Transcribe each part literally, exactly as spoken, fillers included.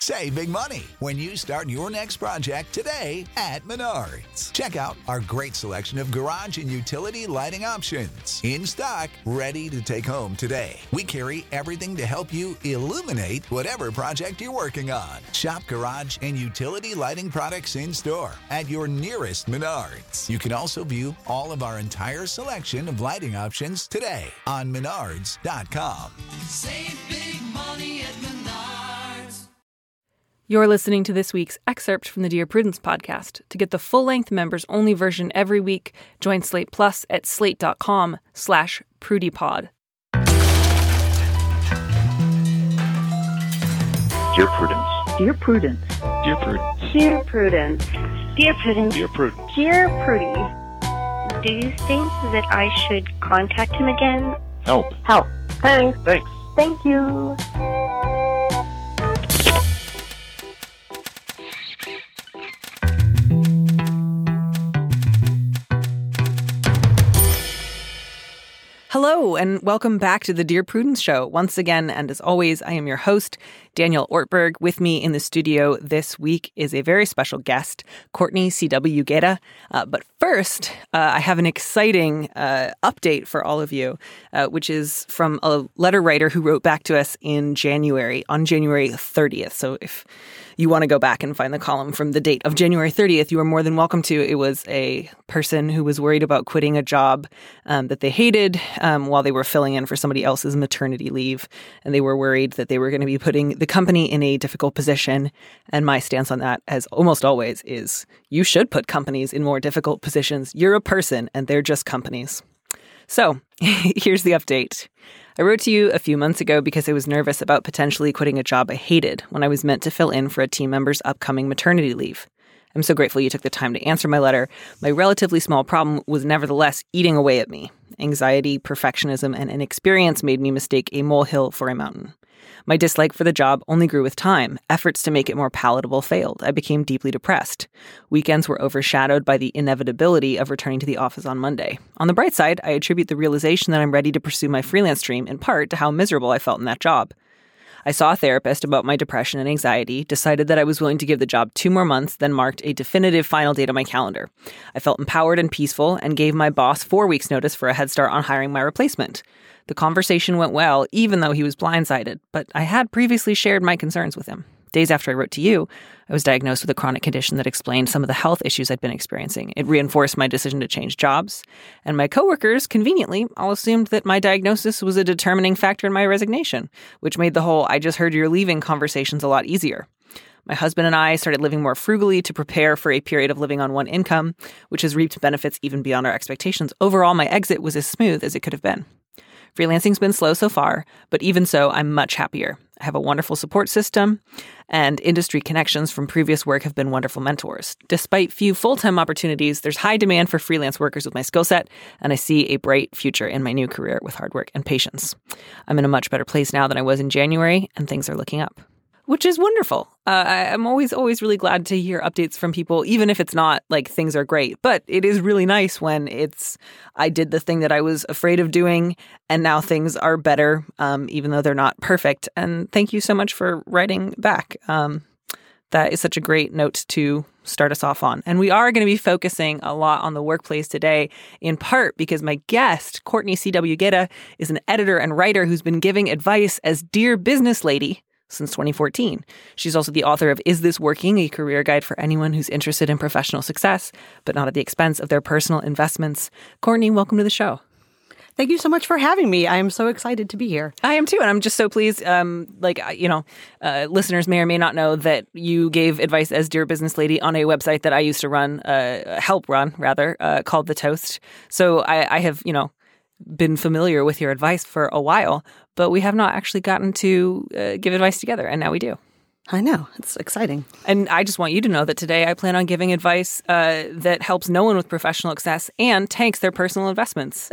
Save big money when you start your next project today at Menards. Check out our great selection of garage and utility lighting options. In stock, ready to take home today. We carry everything to help you illuminate whatever project you're working on. Shop garage and utility lighting products in store at your nearest Menards. You can also view all of our entire selection of lighting options today on menards dot com. Save big money at Menards. You're listening to this week's excerpt from the Dear Prudence podcast. To get the full-length members-only version every week, join Slate Plus at slate.com slash prudypod. Dear Prudence. Dear Prudence. Dear Prudence. Dear Prudence. Dear Prudence. Dear Prudence. Dear Prudy, do you think that I should contact him again? Help. Help. Thanks. Thanks. Thank you. Hello, and welcome back to the Dear Prudence Show. Once again, and as always, I am your host, Daniel Ortberg. With me in the studio this week is a very special guest, Courtney C W. Guerra. Uh, but first, uh, I have an exciting uh, update for all of you, uh, which is from a letter writer who wrote back to us in January, on January thirtieth. So if you want to go back and find the column from the date of January thirtieth, you are more than welcome to. It was a person who was worried about quitting a job um, that they hated um, while they were filling in for somebody else's maternity leave. And they were worried that they were going to be putting the company in a difficult position. And my stance on that, as almost always, is you should put companies in more difficult positions. You're a person and they're just companies. So here's the update. I wrote to you a few months ago because I was nervous about potentially quitting a job I hated when I was meant to fill in for a team member's upcoming maternity leave. I'm so grateful you took the time to answer my letter. My relatively small problem was nevertheless eating away at me. Anxiety, perfectionism, and inexperience made me mistake a molehill for a mountain. My dislike for the job only grew with time. Efforts to make it more palatable failed. I became deeply depressed. Weekends were overshadowed by the inevitability of returning to the office on Monday. On the bright side, I attribute the realization that I'm ready to pursue my freelance dream in part to how miserable I felt in that job. I saw a therapist about my depression and anxiety, decided that I was willing to give the job two more months, then marked a definitive final date on my calendar. I felt empowered and peaceful and gave my boss four weeks' notice for a head start on hiring my replacement. The conversation went well, even though he was blindsided, but I had previously shared my concerns with him. Days after I wrote to you, I was diagnosed with a chronic condition that explained some of the health issues I'd been experiencing. It reinforced my decision to change jobs, and my coworkers, conveniently, all assumed that my diagnosis was a determining factor in my resignation, which made the whole "I just heard you're leaving" conversations a lot easier. My husband and I started living more frugally to prepare for a period of living on one income, which has reaped benefits even beyond our expectations. Overall, my exit was as smooth as it could have been. Freelancing's been slow so far, but even so, I'm much happier. I have a wonderful support system, and industry connections from previous work have been wonderful mentors. Despite few full-time opportunities, there's high demand for freelance workers with my skill set, and I see a bright future in my new career with hard work and patience. I'm in a much better place now than I was in January, and things are looking up, which is wonderful. Uh, I, I'm always, always really glad to hear updates from people, even if it's not like things are great. But it is really nice when it's, I did the thing that I was afraid of doing, and now things are better, um, even though they're not perfect. And thank you so much for writing back. Um, that is such a great note to start us off on. And we are going to be focusing a lot on the workplace today, in part because my guest, Courtney C W. Guerra, is an editor and writer who's been giving advice as Dear Business Lady since twenty fourteen. She's also the author of Is This Working? A career guide for anyone who's interested in professional success, but not at the expense of their personal investments. Courtney, welcome to the show. Thank you so much for having me. I am so excited to be here. I am too, and I'm just so pleased. Um, like, you know, uh, listeners may or may not know that you gave advice as Dear Business Lady on a website that I used to run, uh, help run, rather, uh, called The Toast. So I, I have, you know, been familiar with your advice for a while, but we have not actually gotten to uh, give advice together, and now we do. I know. It's exciting. And I just want you to know that today I plan on giving advice uh, that helps no one with professional success and tanks their personal investments.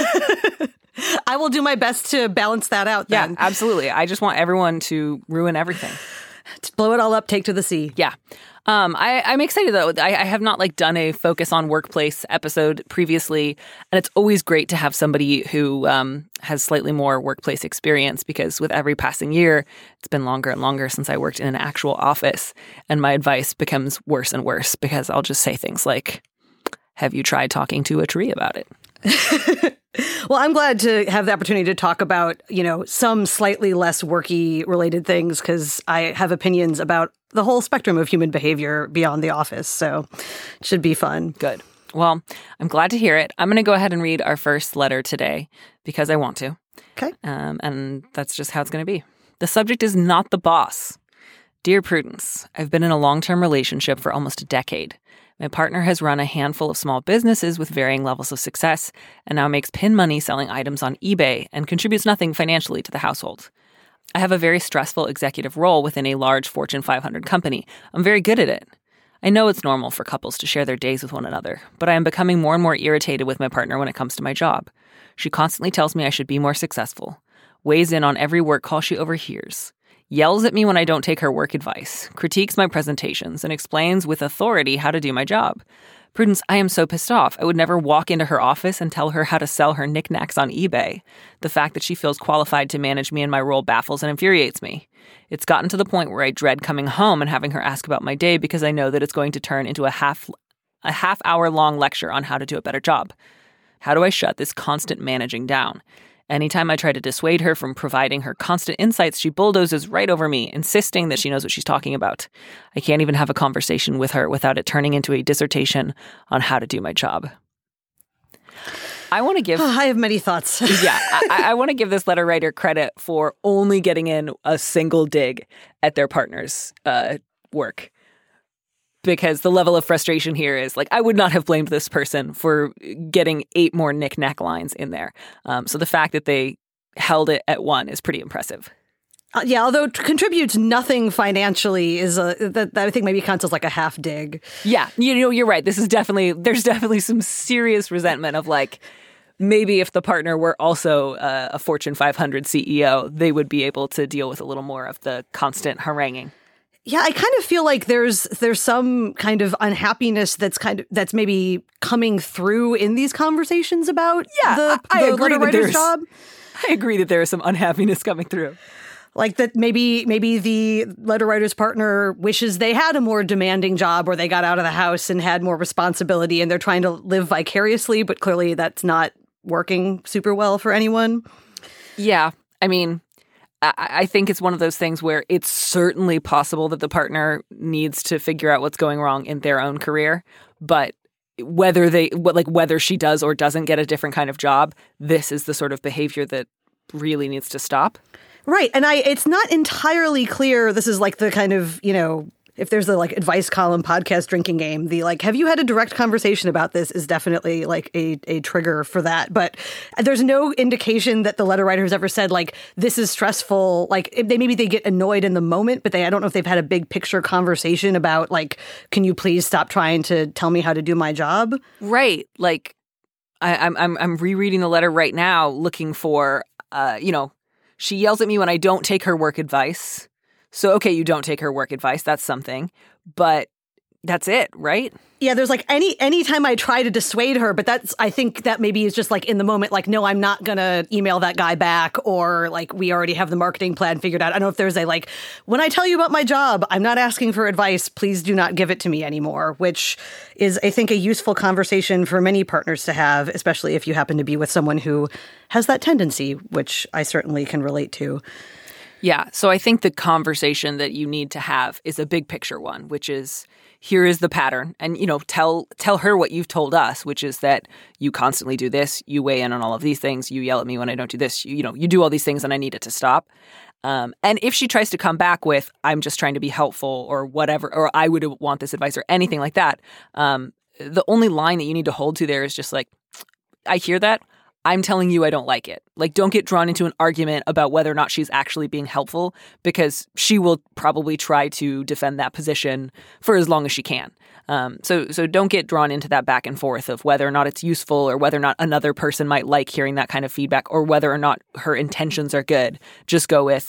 I will do my best to balance that out then. Yeah, absolutely. I just want everyone to ruin everything. blow it all up, take to the sea. Yeah. Um, I, I'm excited, though. I, I have not like done a focus on workplace episode previously, and it's always great to have somebody who um, has slightly more workplace experience, because with every passing year, it's been longer and longer since I worked in an actual office, and my advice becomes worse and worse because I'll just say things like, have you tried talking to a tree about it? Well, I'm glad to have the opportunity to talk about, you know, some slightly less worky related things, because I have opinions about the whole spectrum of human behavior beyond the office. So it should be fun. Good. Well, I'm glad to hear it. I'm going to go ahead and read our first letter today because I want to. Okay. Um, and that's just how it's going to be. The subject is not the boss. Dear Prudence, I've been in a long-term relationship for almost a decade. My partner has run a handful of small businesses with varying levels of success and now makes pin money selling items on eBay and contributes nothing financially to the household. I have a very stressful executive role within a large Fortune five hundred company. I'm very good at it. I know it's normal for couples to share their days with one another, but I am becoming more and more irritated with my partner when it comes to my job. She constantly tells me I should be more successful, weighs in on every work call she overhears, yells at me when I don't take her work advice, critiques my presentations, and explains with authority how to do my job. Prudence, I am so pissed off. I would never walk into her office and tell her how to sell her knickknacks on eBay. The fact that she feels qualified to manage me in my role baffles and infuriates me. It's gotten to the point where I dread coming home and having her ask about my day because I know that it's going to turn into a half a half hour long lecture on how to do a better job. How do I shut this constant managing down? Anytime I try to dissuade her from providing her constant insights, she bulldozes right over me, insisting that she knows what she's talking about. I can't even have a conversation with her without it turning into a dissertation on how to do my job. I want to give... Oh, I have many thoughts. yeah, I, I want to give this letter writer credit for only getting in a single dig at their partner's uh, work. Because the level of frustration here is like, I would not have blamed this person for getting eight more knick-knack lines in there. Um, so the fact that they held it at one is pretty impressive. Uh, yeah, although it contributes nothing financially is a that, that I think maybe counts as like a half dig. Yeah, you know, you're right. This is definitely, there's definitely some serious resentment of like, maybe if the partner were also uh, a Fortune five hundred C E O, they would be able to deal with a little more of the constant haranguing. Yeah, I kind of feel like there's there's some kind of unhappiness that's kind of that's maybe coming through in these conversations about yeah, the, I, I the agree letter that writer's there's, job. I agree that there is some unhappiness coming through. Like that maybe maybe the letter writer's partner wishes they had a more demanding job, or they got out of the house and had more responsibility, and they're trying to live vicariously, but clearly that's not working super well for anyone. Yeah, I mean, I think it's one of those things where it's certainly possible that the partner needs to figure out what's going wrong in their own career, but whether they like whether she does or doesn't get a different kind of job, this is the sort of behavior that really needs to stop. Right. And I it's not entirely clear. This is like the kind of, you know, if there's a like advice column podcast drinking game, the like, have you had a direct conversation about this is definitely like a, a trigger for that. But there's no indication that the letter writer has ever said like, this is stressful. Like they maybe they get annoyed in the moment, but they I don't know if they've had a big picture conversation about like, can you please stop trying to tell me how to do my job? Right. Like I, I'm I'm I'm rereading the letter right now, looking for uh, you know, she yells at me when I don't take her work advice. So, okay, you don't take her work advice. That's something. But that's it, right? Yeah, there's like any anytime I try to dissuade her, but that's I think that maybe is just like in the moment, like, no, I'm not going to email that guy back, or like we already have the marketing plan figured out. I don't know if there's a like, when I tell you about my job, I'm not asking for advice. Please do not give it to me anymore, which is, I think, a useful conversation for many partners to have, especially if you happen to be with someone who has that tendency, which I certainly can relate to. Yeah. So I think the conversation that you need to have is a big picture one, which is, here is the pattern. And, you know, tell tell her what you've told us, which is that you constantly do this. You weigh in on all of these things. You yell at me when I don't do this. You, you know, you do all these things and I need it to stop. Um, and if she tries to come back with, I'm just trying to be helpful or whatever, or I would want this advice or anything like that, um, the only line that you need to hold to there is just like, I hear that. I'm telling you I don't like it. Like, don't get drawn into an argument about whether or not she's actually being helpful, because she will probably try to defend that position for as long as she can. Um, so so don't get drawn into that back and forth of whether or not it's useful or whether or not another person might like hearing that kind of feedback or whether or not her intentions are good. Just go with,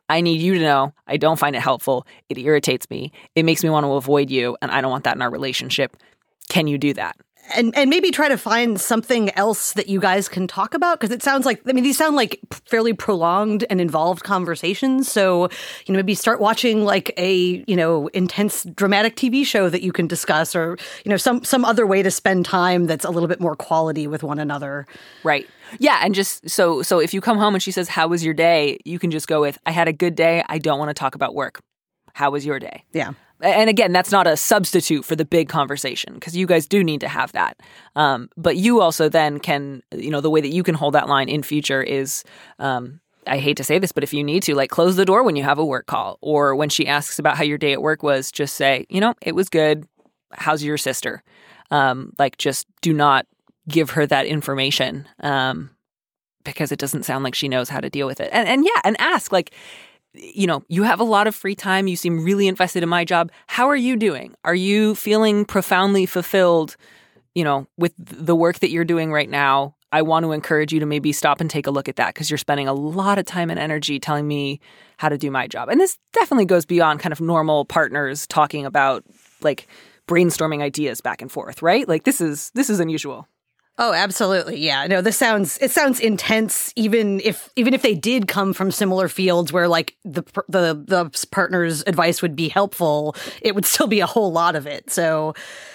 I need you to know I don't find it helpful. It irritates me. It makes me want to avoid you, and I don't want that in our relationship. Can you do that? And and maybe try to find something else that you guys can talk about, because it sounds like, I mean, these sound like fairly prolonged and involved conversations. So, you know, maybe start watching like a, you know, intense dramatic T V show that you can discuss, or, you know, some some other way to spend time that's a little bit more quality with one another. Right. Yeah. And just so so if you come home and she says, how was your day? You can just go with, I had a good day. I don't want to talk about work. How was your day? Yeah. And again, that's not a substitute for the big conversation, because you guys do need to have that. Um, but you also then can, you know, the way that you can hold that line in future is, um, I hate to say this, but if you need to, like, close the door when you have a work call, or when she asks about how your day at work was, just say, you know, it was good. How's your sister? Um, like, just do not give her that information, um, because it doesn't sound like she knows how to deal with it. And, and yeah, and ask, like, you know, you have a lot of free time. You seem really invested in my job. How are you doing? Are you feeling profoundly fulfilled, you know, with the work that you're doing right now? I want to encourage you to maybe stop and take a look at that, because you're spending a lot of time and energy telling me how to do my job. And this definitely goes beyond kind of normal partners talking about, like, brainstorming ideas back and forth, right? Like, this is this is unusual. Oh, absolutely. Yeah. No, this sounds, it sounds intense, even if, even if they did come from similar fields where like the, the, the partner's advice would be helpful, it would still be a whole lot of it. So,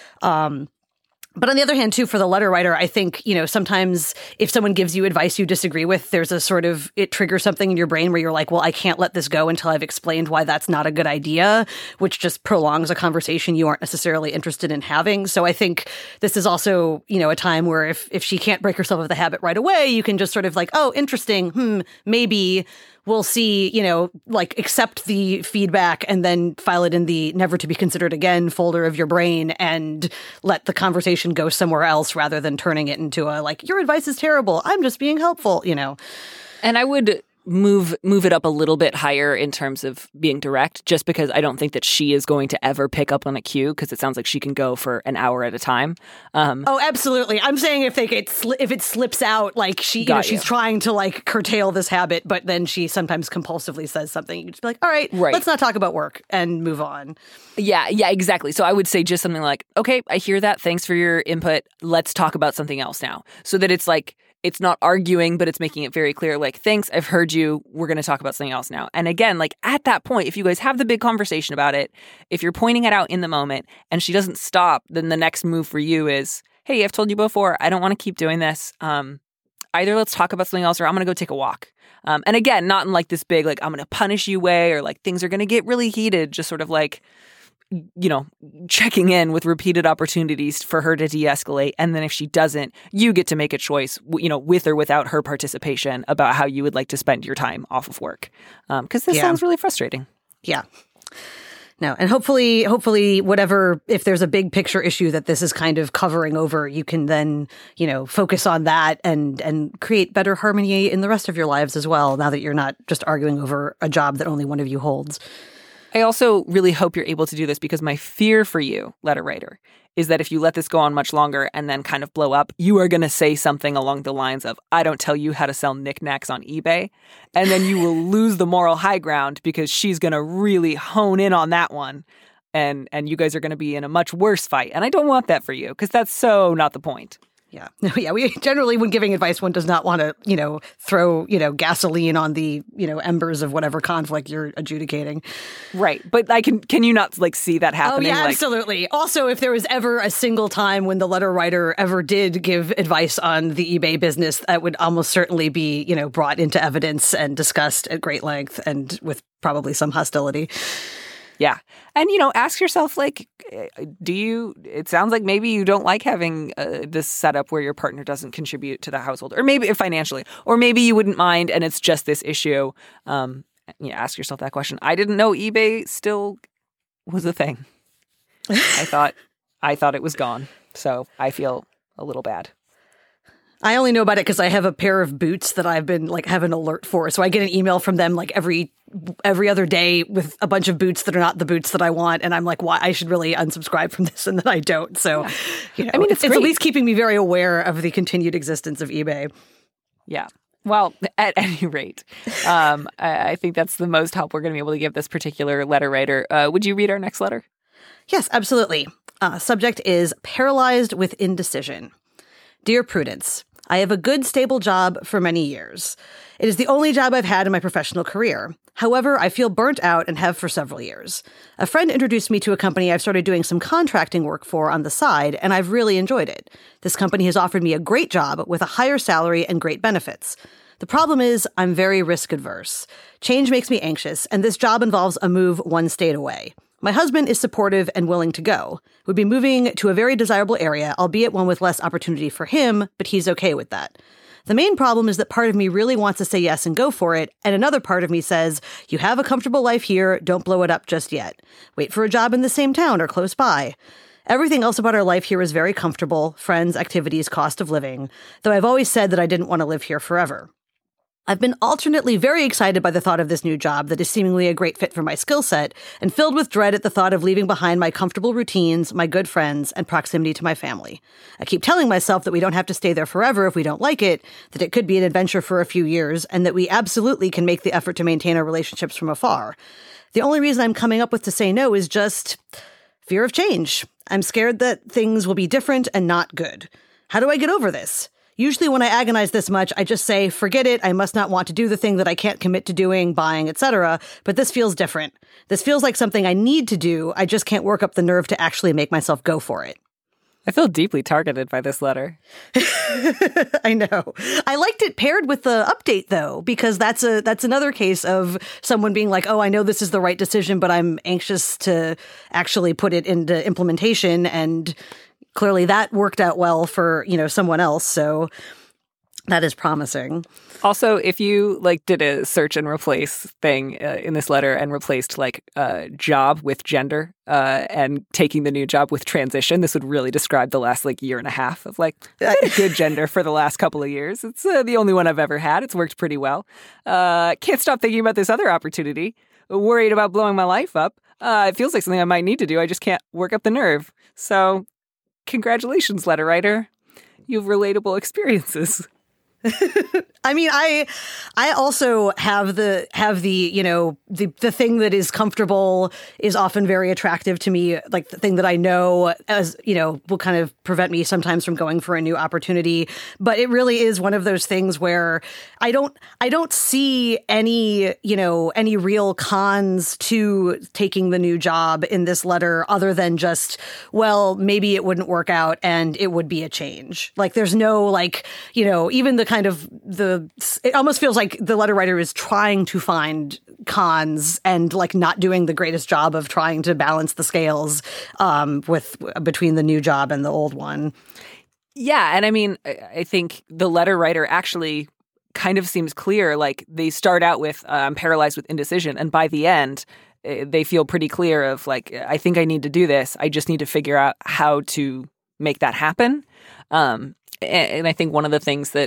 um, but on the other hand, too, for the letter writer, I think, you know, sometimes if someone gives you advice you disagree with, there's a sort of, it triggers something in your brain where you're like, well, I can't let this go until I've explained why that's not a good idea, which just prolongs a conversation you aren't necessarily interested in having. So I think this is also, you know, a time where if, if she can't break herself of the habit right away, you can just sort of like, oh, interesting, hmm, maybe we'll see, you know, like accept the feedback and then file it in the never to be considered again folder of your brain and let the conversation go somewhere else rather than turning it into a like, your advice is terrible, I'm just being helpful, you know. And I would move move it up a little bit higher in terms of being direct, just because I don't think that she is going to ever pick up on a cue, because it sounds like she can go for an hour at a time. Um, oh, absolutely. I'm saying if they get sli- if it slips out, like she, you know, she's you. trying to like curtail this habit, but then she sometimes compulsively says something. You just be like, all right, right, let's not talk about work and move on. Yeah, yeah, exactly. So I would say just something like, okay, I hear that. Thanks for your input. Let's talk about something else now. So that it's like, it's not arguing, but it's making it very clear, like, thanks, I've heard you. We're going to talk about something else now. And again, like at that point, if you guys have the big conversation about it, if you're pointing it out in the moment and she doesn't stop, then the next move for you is, hey, I've told you before, I don't want to keep doing this. Um, either let's talk about something else or I'm going to go take a walk. Um, and again, not in like this big, like, I'm going to punish you way or like things are going to get really heated, just sort of like, you know, checking in with repeated opportunities for her to de-escalate. And then if she doesn't, you get to make a choice, you know, with or without her participation about how you would like to spend your time off of work. Um, because this yeah. sounds really frustrating. Yeah. No, and hopefully, hopefully whatever, if there's a big picture issue that this is kind of covering over, you can then, you know, focus on that and, and create better harmony in the rest of your lives as well, now that you're not just arguing over a job that only one of you holds. I also really hope you're able to do this, because my fear for you, letter writer, is that if you let this go on much longer and then kind of blow up, you are going to say something along the lines of, I don't tell you how to sell knickknacks on eBay. And then you will lose the moral high ground because she's going to really hone in on that one. And, and you guys are going to be in a much worse fight. And I don't want that for you, because that's so not the point. Yeah. Yeah. We generally, when giving advice, one does not want to, you know, throw, you know, gasoline on the, you know, embers of whatever conflict you're adjudicating. Right. But I can, can you not like see that happening? Oh, yeah, like, absolutely. Also, if there was ever a single time when the letter writer ever did give advice on the eBay business, that would almost certainly be, you know, brought into evidence and discussed at great length and with probably some hostility. Yeah. And, you know, ask yourself, like, do you, it sounds like maybe you don't like having uh, this setup where your partner doesn't contribute to the household, or maybe financially, or maybe you wouldn't mind and it's just this issue. Um, yeah, ask yourself that question. I didn't know eBay still was a thing. I thought, I thought it was gone. So I feel a little bad. I only know about it because I have a pair of boots that I've been like have an alert for. So I get an email from them like every every other day with a bunch of boots that are not the boots that I want. And I'm like, why? I should really unsubscribe from this. And then I don't. So, yeah. you know, I mean, it's, it's at least keeping me very aware of the continued existence of eBay. Yeah. Well, at any rate, um, I, I think that's the most help we're going to be able to give this particular letter writer. Uh, would you read our next letter? Yes, absolutely. Uh, subject is paralyzed with indecision. Dear Prudence, I have a good, stable job for many years. It is the only job I've had in my professional career. However, I feel burnt out and have for several years. A friend introduced me to a company I've started doing some contracting work for on the side, and I've really enjoyed it. This company has offered me a great job with a higher salary and great benefits. The problem is I'm very risk adverse. Change makes me anxious, and this job involves a move one state away. My husband is supportive and willing to go. We'd be moving to a very desirable area, albeit one with less opportunity for him, but he's okay with that. The main problem is that part of me really wants to say yes and go for it, and another part of me says, you have a comfortable life here, don't blow it up just yet. Wait for a job in the same town or close by. Everything else about our life here is very comfortable, friends, activities, cost of living, though I've always said that I didn't want to live here forever. I've been alternately very excited by the thought of this new job that is seemingly a great fit for my skill set, and filled with dread at the thought of leaving behind my comfortable routines, my good friends, and proximity to my family. I keep telling myself that we don't have to stay there forever if we don't like it, that it could be an adventure for a few years, and that we absolutely can make the effort to maintain our relationships from afar. The only reason I'm coming up with to say no is just fear of change. I'm scared that things will be different and not good. How do I get over this? Usually when I agonize this much, I just say, forget it, I must not want to do the thing that I can't commit to doing, buying, et cetera. But this feels different. This feels like something I need to do. I just can't work up the nerve to actually make myself go for it. I feel deeply targeted by this letter. I know. I liked it paired with the update, though, because that's a that's another case of someone being like, oh, I know this is the right decision, but I'm anxious to actually put it into implementation. And clearly that worked out well for, you know, someone else. So that is promising. Also, if you like did a search and replace thing uh, in this letter and replaced like uh, job with gender uh, and taking the new job with transition, this would really describe the last like year and a half of like good gender for the last couple of years. It's uh, the only one I've ever had. It's worked pretty well. Uh, can't stop thinking about this other opportunity. Worried about blowing my life up. Uh, it feels like something I might need to do. I just can't work up the nerve. So congratulations, letter writer. You have relatable experiences. I mean, I I also have the have the, you know, the, the thing that is comfortable is often very attractive to me. Like the thing that I know as, you know, will kind of prevent me sometimes from going for a new opportunity. But it really is one of those things where I don't I don't see any, you know, any real cons to taking the new job in this letter other than just, well, maybe it wouldn't work out and it would be a change. Like there's no like, you know, even the kind of the it almost feels like the letter writer is trying to find cons and like not doing the greatest job of trying to balance the scales um, with between the new job and the old one. Yeah. And I mean, I think the letter writer actually kind of seems clear. Like they start out with uh, I'm paralyzed with indecision. And by the end, they feel pretty clear of like, I think I need to do this. I just need to figure out how to make that happen. Um, and I think one of the things that,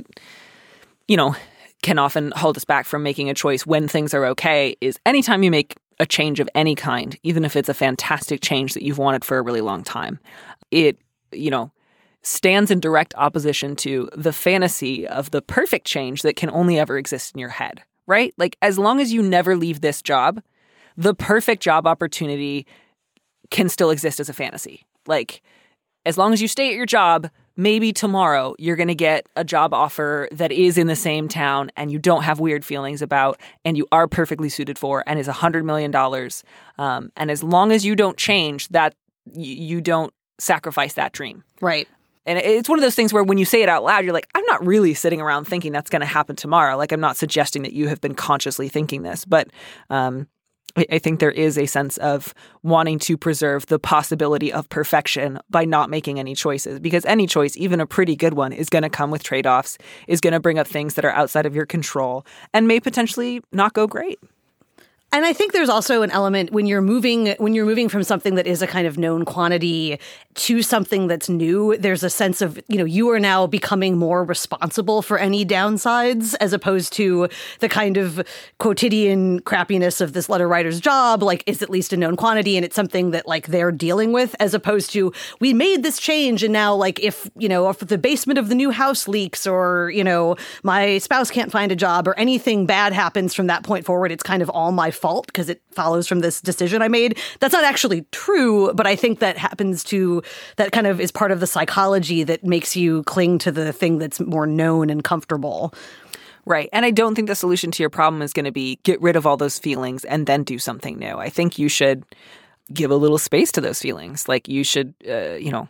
you know, can often hold us back from making a choice when things are okay is anytime you make a change of any kind, even if it's a fantastic change that you've wanted for a really long time, it, you know, stands in direct opposition to the fantasy of the perfect change that can only ever exist in your head, right? Like as long as you never leave this job, the perfect job opportunity can still exist as a fantasy. Like as long as you stay at your job, maybe tomorrow you're going to get a job offer that is in the same town and you don't have weird feelings about and you are perfectly suited for and is one hundred million dollars. Um, and as long as you don't change that, y- you don't sacrifice that dream. Right. And it's one of those things where when you say it out loud, you're like, I'm not really sitting around thinking that's going to happen tomorrow. Like I'm not suggesting that you have been consciously thinking this, but um, I think there is a sense of wanting to preserve the possibility of perfection by not making any choices, because any choice, even a pretty good one, is going to come with trade-offs, is going to bring up things that are outside of your control and may potentially not go great. And I think there's also an element when you're moving when you're moving from something that is a kind of known quantity to something that's new, there's a sense of, you know, you are now becoming more responsible for any downsides as opposed to the kind of quotidian crappiness of this letter writer's job, like it's at least a known quantity and it's something that like they're dealing with, as opposed to we made this change and now like if, you know, if the basement of the new house leaks or, you know, my spouse can't find a job or anything bad happens from that point forward, it's kind of all my fault because it follows from this decision I made. That's not actually true, but I think that happens to, that kind of is part of the psychology that makes you cling to the thing that's more known and comfortable. Right. And I don't think the solution to your problem is going to be get rid of all those feelings and then do something new. I think you should give a little space to those feelings. Like you should, uh, you know,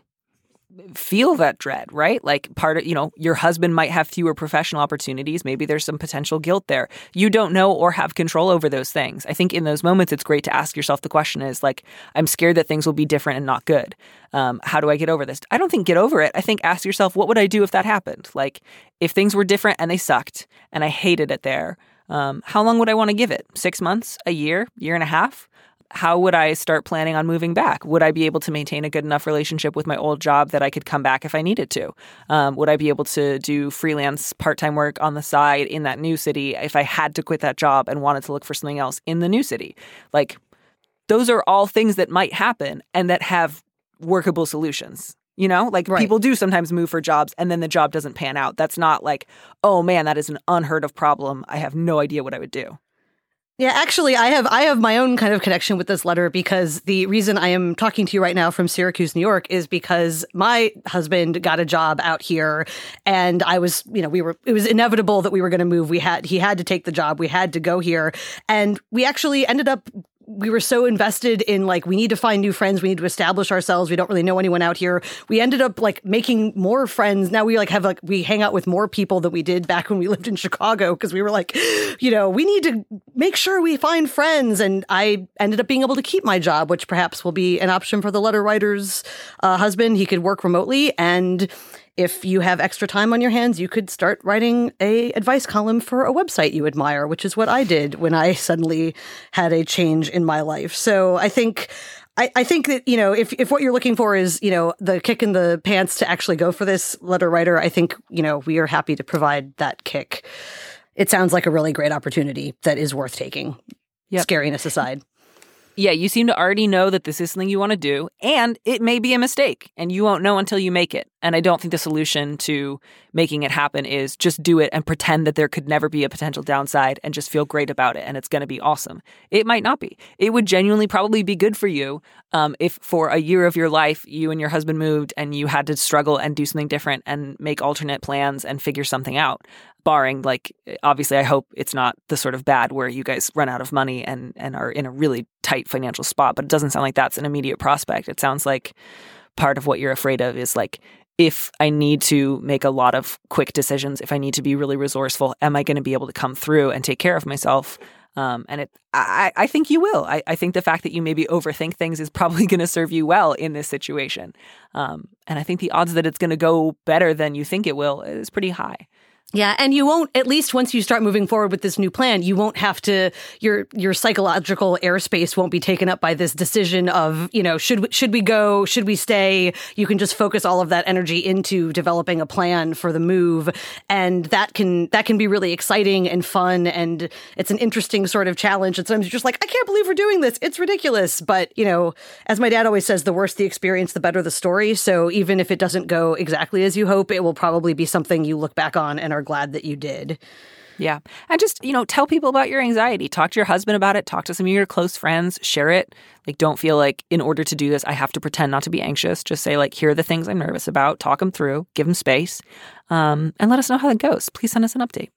feel that dread, right? Like part of, you know, your husband might have fewer professional opportunities. Maybe there's some potential guilt there. You don't know or have control over those things. I think in those moments, it's great to ask yourself the question is like, I'm scared that things will be different and not good. Um, how do I get over this? I don't think get over it. I think ask yourself, what would I do if that happened? Like if things were different and they sucked and I hated it there, um, how long would I want to give it? Six months, a year, year and a half? How would I start planning on moving back? Would I be able to maintain a good enough relationship with my old job that I could come back if I needed to? Um, would I be able to do freelance part-time work on the side in that new city if I had to quit that job and wanted to look for something else in the new city? Like, those are all things that might happen and that have workable solutions. You know, like right. People do sometimes move for jobs and then the job doesn't pan out. That's not like, oh man, that is an unheard of problem. I have no idea what I would do. Yeah, actually, I have I have my own kind of connection with this letter because the reason I am talking to you right now from Syracuse, New York, is because my husband got a job out here, and I was, you know, we were it was inevitable that we were going to move. We had he had to take the job. We had to go here, and we actually ended up. We were so invested in like, we need to find new friends. We need to establish ourselves. We don't really know anyone out here. We ended up like making more friends. Now we like have like, we hang out with more people than we did back when we lived in Chicago. Cause we were like, you know, we need to make sure we find friends. And I ended up being able to keep my job, which perhaps will be an option for the letter writer's uh, husband. He could work remotely. And if you have extra time on your hands, you could start writing a advice column for a website you admire, which is what I did when I suddenly had a change in my life. So I think I, I think that, you know, if, if what you're looking for is, you know, the kick in the pants to actually go for this letter writer, I think, you know, we are happy to provide that kick. It sounds like a really great opportunity that is worth taking. Yep. Scariness aside. Yeah, you seem to already know that this is something you want to do, and it may be a mistake, and you won't know until you make it. And I don't think the solution to making it happen is just do it and pretend that there could never be a potential downside and just feel great about it, and it's going to be awesome. It might not be. It would genuinely probably be good for you um, if for a year of your life, you and your husband moved and you had to struggle and do something different and make alternate plans and figure something out. Barring, like, obviously, I hope it's not the sort of bad where you guys run out of money and, and are in a really tight financial spot, but it doesn't sound like that's an immediate prospect. It sounds like part of what you're afraid of is like, if I need to make a lot of quick decisions, if I need to be really resourceful, am I going to be able to come through and take care of myself? Um, and it, I, I think you will. I, I think the fact that you maybe overthink things is probably going to serve you well in this situation. Um, and I think the odds that it's going to go better than you think it will is pretty high. Yeah, and you won't, at least once you start moving forward with this new plan, you won't have to, your your psychological airspace won't be taken up by this decision of, you know, should, should we go, should we stay? You can just focus all of that energy into developing a plan for the move. And that can, that can be really exciting and fun. And it's an interesting sort of challenge. And sometimes you're just like, I can't believe we're doing this. It's ridiculous. But, you know, as my dad always says, the worse the experience, the better the story. So even if it doesn't go exactly as you hope, it will probably be something you look back on and are glad that you did. Yeah. And just, you know, tell people about your anxiety. Talk to your husband about it. Talk to some of your close friends. Share it. Like, don't feel like in order to do this, I have to pretend not to be anxious. Just say, like, here are the things I'm nervous about. Talk them through. Give them space. Um, and let us know how that goes. Please send us an update.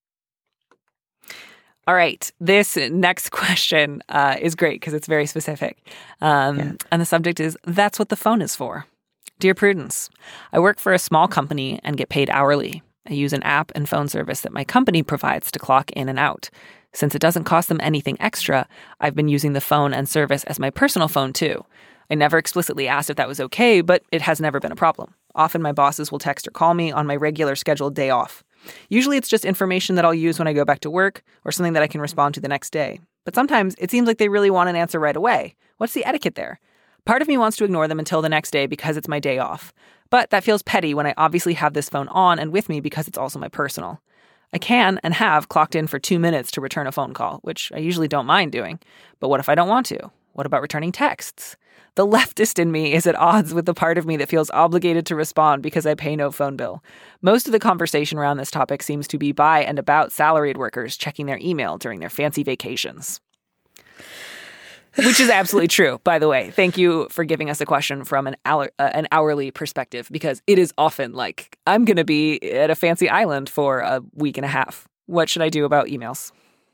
All right. This next question uh, is great because it's very specific. Um, yeah. And the subject is, that's what the phone is for. Dear Prudence, I work for a small company and get paid hourly. I use an app and phone service that my company provides to clock in and out. Since it doesn't cost them anything extra, I've been using the phone and service as my personal phone too. I never explicitly asked if that was okay, but it has never been a problem. Often my bosses will text or call me on my regular scheduled day off. Usually it's just information that I'll use when I go back to work or something that I can respond to the next day. But sometimes it seems like they really want an answer right away. What's the etiquette there? Part of me wants to ignore them until the next day because it's my day off. But that feels petty when I obviously have this phone on and with me because it's also my personal. I can and have clocked in for two minutes to return a phone call, which I usually don't mind doing. But what if I don't want to? What about returning texts? The leftist in me is at odds with the part of me that feels obligated to respond because I pay no phone bill. Most of the conversation around this topic seems to be by and about salaried workers checking their email during their fancy vacations. Which is absolutely true, by the way. Thank you for giving us a question from an hour, uh, an hourly perspective, because it is often like, I'm going to be at a fancy island for a week and a half. What should I do about emails?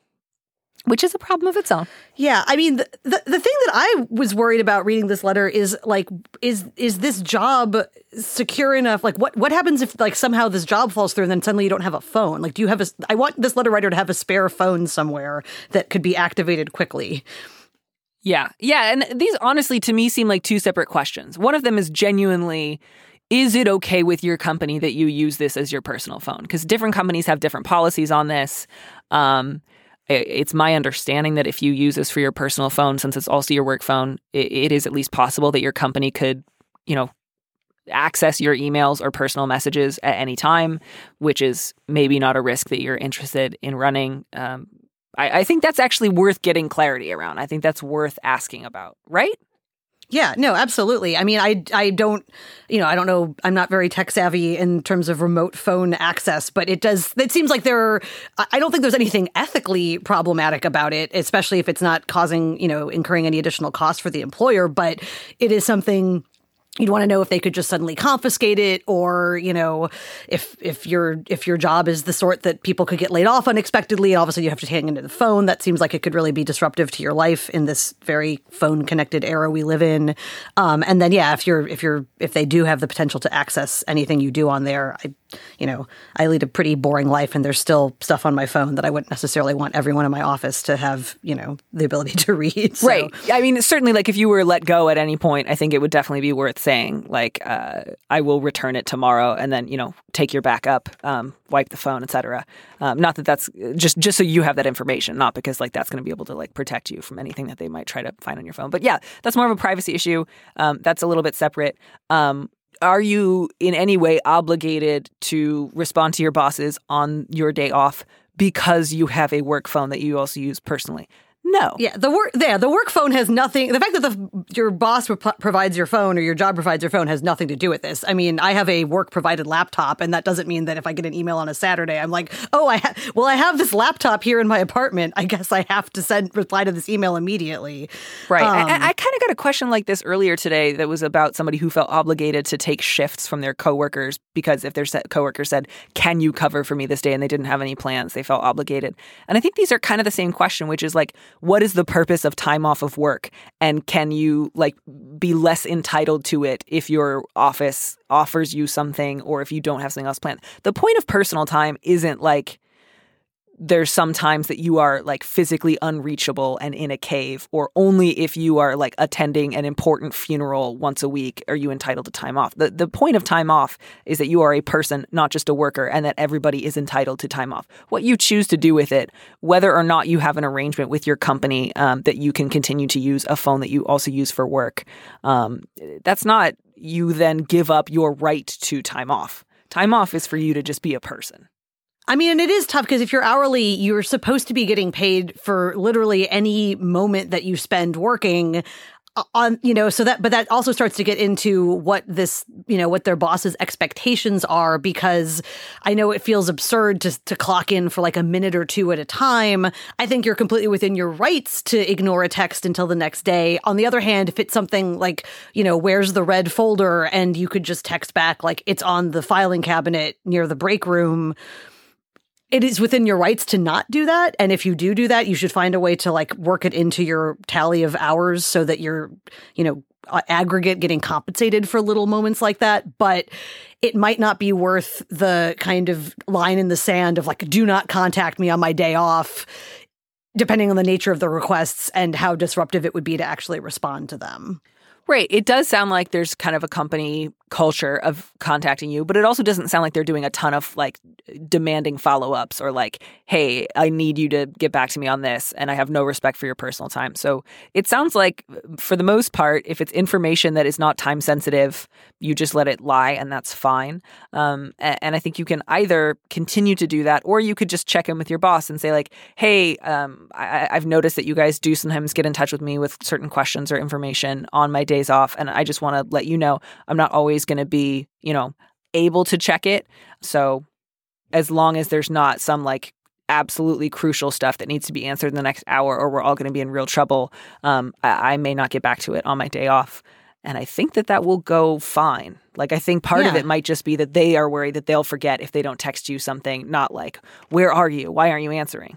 Which is a problem of its own. Yeah, I mean, the, the the thing that I was worried about reading this letter is like, is is this job secure enough? Like, what what happens if like somehow this job falls through and then suddenly you don't have a phone? Like, do you have a? I want this letter writer to have a spare phone somewhere that could be activated quickly. Yeah, yeah, and these honestly to me seem like two separate questions. One of them is genuinely, is it okay with your company that you use this as your personal phone? Because different companies have different policies on this. Um, it's my understanding that if you use this for your personal phone, since it's also your work phone, it, it is at least possible that your company could, you know, access your emails or personal messages at any time, which is maybe not a risk that you're interested in running. Um, I, I think that's actually worth getting clarity around. I think that's worth asking about, right? Yeah, no, absolutely. I mean, I, I don't, you know, I don't know. I'm not very tech savvy in terms of remote phone access, but it does, it seems like there are, I don't think there's anything ethically problematic about it, especially if it's not causing, you know, incurring any additional cost for the employer, but it is something you'd want to know if they could just suddenly confiscate it, or, you know, if if your if your job is the sort that people could get laid off unexpectedly, and obviously you have to hang into the phone. That seems like it could really be disruptive to your life in this very phone connected era we live in. Um, and then, yeah, if you're if you're if they do have the potential to access anything you do on there, I, you know, I lead a pretty boring life, and there's still stuff on my phone that I wouldn't necessarily want everyone in my office to have, you know, the ability to read. So. Right. I mean, certainly, like if you were let go at any point, I think it would definitely be worth saying, like, uh, I will return it tomorrow, and then, you know, take your backup, um, wipe the phone, et cetera. Um, not that that's just just so you have that information, not because like that's going to be able to like protect you from anything that they might try to find on your phone. But yeah, that's more of a privacy issue. Um, that's a little bit separate. Um, are you in any way obligated to respond to your bosses on your day off because you have a work phone that you also use personally? No. Yeah, the work yeah, the work phone has nothing. The fact that the your boss pro- provides your phone or your job provides your phone has nothing to do with this. I mean, I have a work provided laptop, and that doesn't mean that if I get an email on a Saturday, I'm like, oh, I ha- well, I have this laptop here in my apartment. I guess I have to send reply to this email immediately. Right. Um, I, I kind of got a question like this earlier today that was about somebody who felt obligated to take shifts from their coworkers because if their coworker said, "Can you cover for me this day?" and they didn't have any plans, they felt obligated. And I think these are kind of the same question, which is like, what is the purpose of time off of work? And can you like be less entitled to it if your office offers you something or if you don't have something else planned? The point of personal time isn't like there's some times that you are like physically unreachable and in a cave, or only if you are like attending an important funeral once a week are you entitled to time off. The the point of time off is that you are a person, not just a worker, and that everybody is entitled to time off. What you choose to do with it, whether or not you have an arrangement with your company um, that you can continue to use a phone that you also use for work, um, that's not you then give up your right to time off. Time off is for you to just be a person. I mean, and it is tough because if you're hourly, you're supposed to be getting paid for literally any moment that you spend working on, you know, so that, but that also starts to get into what this, you know, what their boss's expectations are, because I know it feels absurd to to clock in for like a minute or two at a time. I think you're completely within your rights to ignore a text until the next day. On the other hand, if it's something like, you know, where's the red folder, and you could just text back like it's on the filing cabinet near the break room, it is within your rights to not do that. And if you do do that, you should find a way to like work it into your tally of hours so that you're, you know, aggregate getting compensated for little moments like that. But it might not be worth the kind of line in the sand of like, do not contact me on my day off, depending on the nature of the requests and how disruptive it would be to actually respond to them. Right. It does sound like there's kind of a company culture of contacting you, but it also doesn't sound like they're doing a ton of like demanding follow-ups or like, hey, I need you to get back to me on this and I have no respect for your personal time. So it sounds like for the most part, if it's information that is not time sensitive, you just let it lie and that's fine. Um, and, and I think you can either continue to do that or you could just check in with your boss and say like, hey, um, I, I've noticed that you guys do sometimes get in touch with me with certain questions or information on my days off. And I just want to let you know I'm not always going to be, you know, able to check it. So as long as there's not some like absolutely crucial stuff that needs to be answered in the next hour or we're all going to be in real trouble, um, I, I may not get back to it on my day off. And I think that that will go fine. Like, I think part yeah. of it might just be that they are worried that they'll forget if they don't text you something, not like, where are you? Why aren't you answering?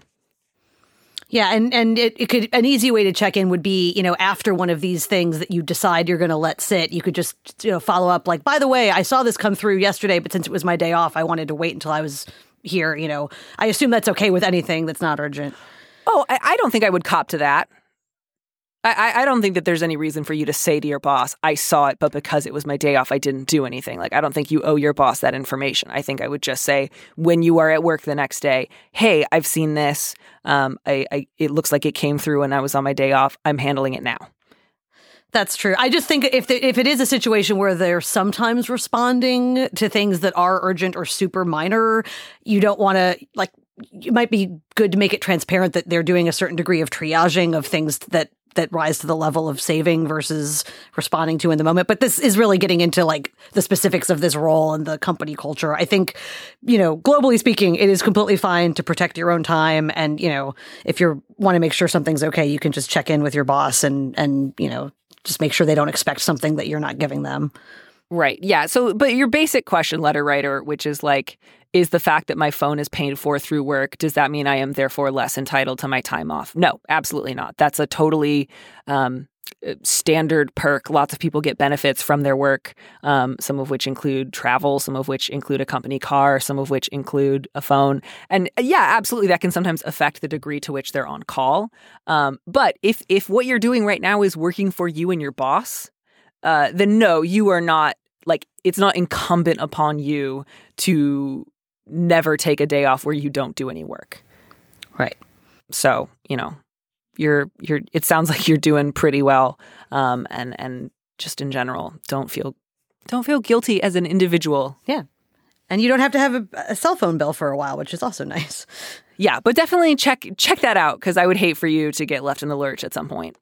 Yeah, and, and it, it could an easy way to check in would be, you know, after one of these things that you decide you're going to let sit, you could just, you know, follow up like, by the way, I saw this come through yesterday, but since it was my day off, I wanted to wait until I was here, you know. I assume that's okay with anything that's not urgent. Oh, I, I don't think I would cop to that. I, I don't think that there's any reason for you to say to your boss, I saw it, but because it was my day off, I didn't do anything. Like, I don't think you owe your boss that information. I think I would just say when you are at work the next day, hey, I've seen this. Um, I, I it looks like it came through and I was on my day off. I'm handling it now. That's true. I just think if the, if it is a situation where they're sometimes responding to things that are urgent or super minor, you don't want to, like, it might be good to make it transparent that they're doing a certain degree of triaging of things that that rise to the level of saving versus responding to in the moment. But this is really getting into like the specifics of this role and the company culture. I think, you know, globally speaking, it is completely fine to protect your own time. And, you know, if you want to make sure something's okay, you can just check in with your boss and, and, you know, just make sure they don't expect something that you're not giving them. Right. Yeah. So, but your basic question, letter writer, which is like, is the fact that my phone is paid for through work, does that mean I am therefore less entitled to my time off? No, absolutely not. That's a totally um, standard perk. Lots of people get benefits from their work, um, some of which include travel, some of which include a company car, some of which include a phone. And yeah, absolutely, that can sometimes affect the degree to which they're on call. Um, but if if what you're doing right now is working for you and your boss, uh, then no, you are not, like, it's not incumbent upon you to never take a day off where you don't do any work. Right. So, you know, you're, you're, it sounds like you're doing pretty well. Um, and, and just in general, don't feel, don't feel guilty as an individual. Yeah. And you don't have to have a, a cell phone bill for a while, which is also nice. Yeah. But definitely check, check that out, because I would hate for you to get left in the lurch at some point.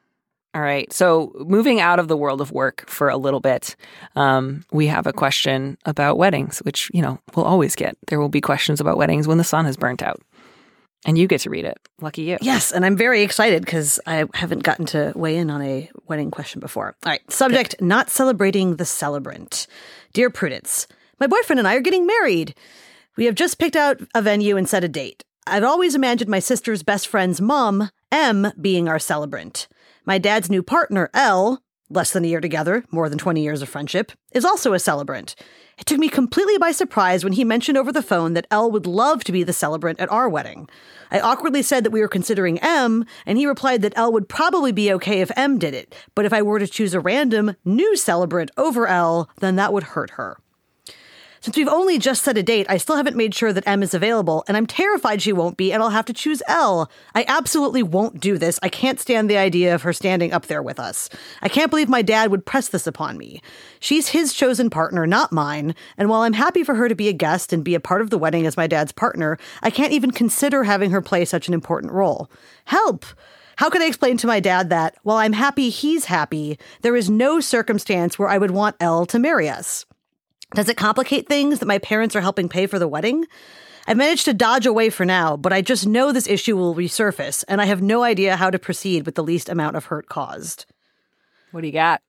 All right. So moving out of the world of work for a little bit, um, we have a question about weddings, which, you know, we'll always get. There will be questions about weddings when the sun has burnt out. And you get to read it. Lucky you. Yes. And I'm very excited because I haven't gotten to weigh in on a wedding question before. All right. Subject, Good. Not celebrating the celebrant. Dear Prudence, my boyfriend and I are getting married. We have just picked out a venue and set a date. I'd always imagined my sister's best friend's mom, M, being our celebrant. My dad's new partner, L, less than a year together, more than twenty years of friendship, is also a celebrant. It took me completely by surprise when he mentioned over the phone that L would love to be the celebrant at our wedding. I awkwardly said that we were considering M, and he replied that L would probably be okay if M did it, but if I were to choose a random new celebrant over L, then that would hurt her. Since we've only just set a date, I still haven't made sure that M is available, and I'm terrified she won't be, and I'll have to choose L. I absolutely won't do this. I can't stand the idea of her standing up there with us. I can't believe my dad would press this upon me. She's his chosen partner, not mine, and while I'm happy for her to be a guest and be a part of the wedding as my dad's partner, I can't even consider having her play such an important role. Help! How could I explain to my dad that, while I'm happy he's happy, there is no circumstance where I would want L to marry us? Does it complicate things that my parents are helping pay for the wedding? I've managed to dodge away for now, but I just know this issue will resurface, and I have no idea how to proceed with the least amount of hurt caused. What do you got?